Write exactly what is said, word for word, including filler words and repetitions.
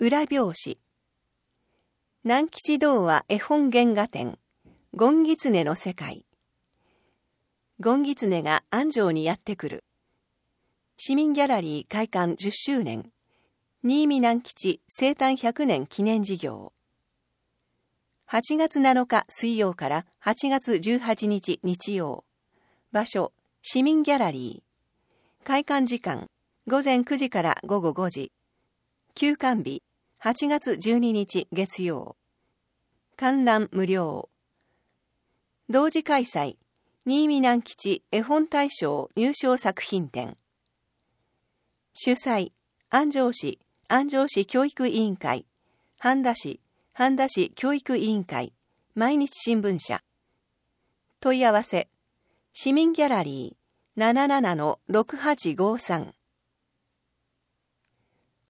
裏表紙。南吉童話絵本原画展、ゴンギツネの世界。ゴンギツネが安城にやってくる。市民ギャラリー開館じゅっしゅうねん。新見南吉生誕ひゃくねん記念事業。はちがつなのか水曜からはちがつじゅうはちにち日曜。場所、市民ギャラリー。開館時間、ごぜんくじからごごごじ。休館日、はちがつじゅうににち月曜。観覧無料。同時開催、新見南吉絵本大賞入賞作品展。主催、安城市、安城市教育委員会、半田市、半田市教育委員会、毎日新聞社。問い合わせ、市民ギャラリー ななななのろくはちごさん